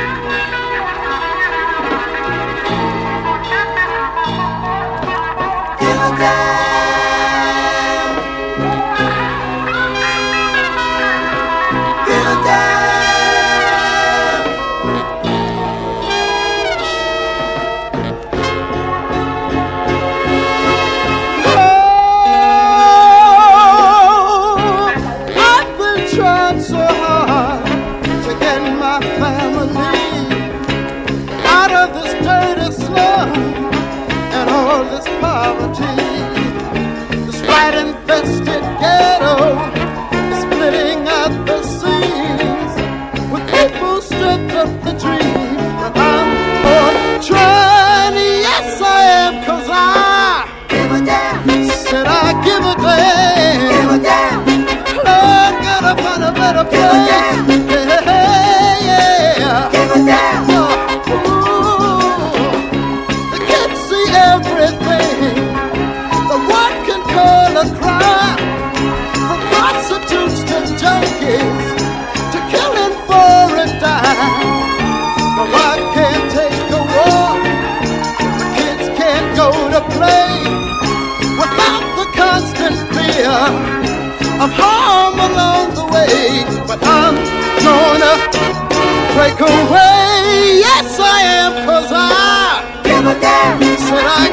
Of harm along the way, but I'm gonna break away. Yes, I am, 'cause I give a damn. Said I